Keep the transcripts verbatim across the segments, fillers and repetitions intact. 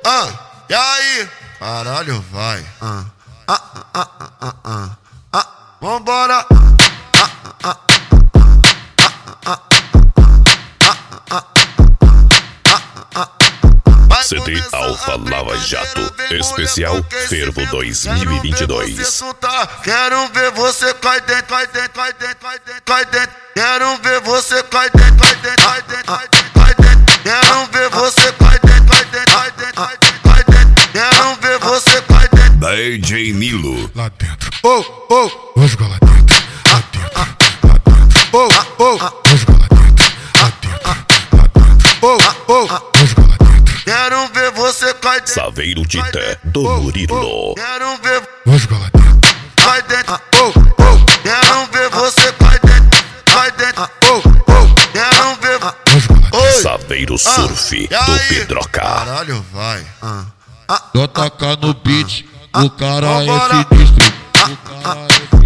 ah, e aí? Caralho, vai. Ah, ah, ah, ah, ah, ah, ah. Vambora. Ah, ah, ah, ah, ah. C D Alfa Lava Jato, especial Fervo dois mil e vinte e dois. Quero ver você cai dentro, cai dentro, cai dentro, cai dentro, cai dentro. Quero ver você cai dentro, cai dentro, cai dentro, cai dentro, cai dentro. Quero ver você cai dentro, cai dentro, cai dentro, cai dentro, cai dentro. Quero ver você cai dentro. D J Nilo. Lá dentro. Oh, oh, Vou jogar lá dentro. Lá dentro. Lá dentro. oh, oh, Vou jogar lá dentro. Lá dentro. Lá dentro. oh, oh. Vou jogar lá dentro. Quero ver você cai dentro. Saveiro Tita do Murilo. Quero ver Vou jogar lá dentro. cai dentro. Oh, oh. Quero ver você cai dentro. Cai dentro. Oh, oh. Quero ver. Vou jogar lá dentro. Oi. Saveiro Surf E do aí? Pedroca. Caralho, vai. Ah, ah. Só tacar no beat. O cara Vambora. é sinistro. O cara é sinistro.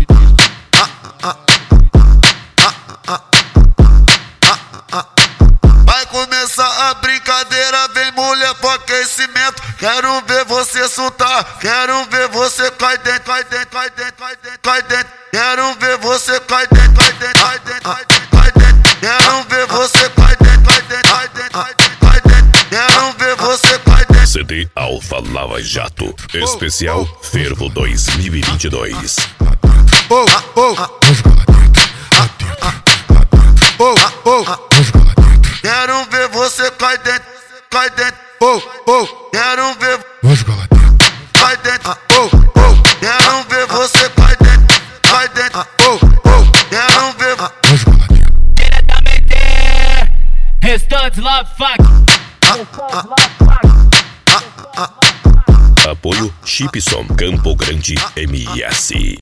Vai começar a brincadeira, vem mulher pro aquecimento. Quero ver você soltar, quero ver você cai dentro, cai dentro, cai dentro, cai dentro, cai dentro. Quero ver você cai dentro, cai dentro, cai dentro, cai dentro, cai dentro. Quero ver você cai dentro, cai dentro, cai dentro, cai dentro, cai dentro. Quero ver você cai dentro. C D Alfa Lava Jato, especial Fervo dois mil e vinte e dois. Oh, oh, Vou jogar lá dentro. Lá dentro. Lá dentro. oh, oh. Vou jogar lá dentro. Quero ver você cai dentro, cai dentro. Oh, oh. Quero ver Vou jogar lá dentro. cai dentro. Oh, oh. Quero ver você cai dentro, cai dentro. Oh, oh. Quero ver. Vou jogar lá dentro. Diretamente, restantes Love Fuck. Apoio Chipson Campo Grande M S.